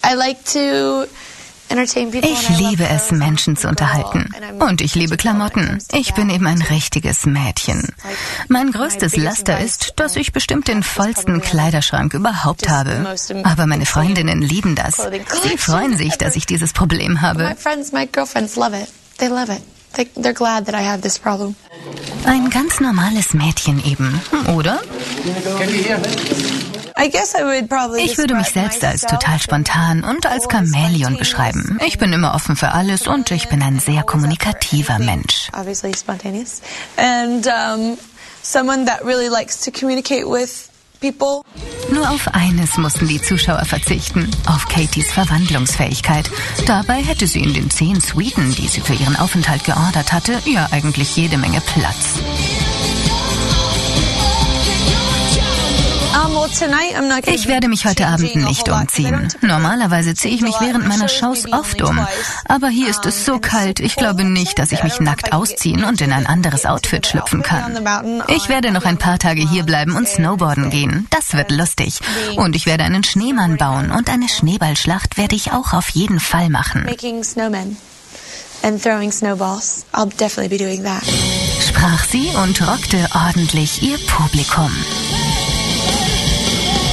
Ich liebe es, Menschen zu unterhalten. Und ich liebe Klamotten. Ich bin eben ein richtiges Mädchen. Mein größtes Laster ist, dass ich bestimmt den vollsten Kleiderschrank überhaupt habe. Aber meine Freundinnen lieben das. Sie freuen sich, dass ich dieses Problem habe. Ein ganz normales Mädchen eben, oder? Ich würde mich selbst als total spontan und als Chamäleon beschreiben. Ich bin immer offen für alles und ich bin ein sehr kommunikativer Mensch. Nur auf eines mussten die Zuschauer verzichten, auf Katies Verwandlungsfähigkeit. Dabei hätte sie in den 10 Suiten, die sie für ihren Aufenthalt geordert hatte, ja eigentlich jede Menge Platz. Ich werde mich heute Abend nicht umziehen. Normalerweise ziehe ich mich während meiner Shows oft um. Aber hier ist es so kalt, ich glaube nicht, dass ich mich nackt ausziehen und in ein anderes Outfit schlüpfen kann. Ich werde noch ein paar Tage hier bleiben und snowboarden gehen. Das wird lustig. Und ich werde einen Schneemann bauen und eine Schneeballschlacht werde ich auch auf jeden Fall machen. Sprach sie und rockte ordentlich ihr Publikum.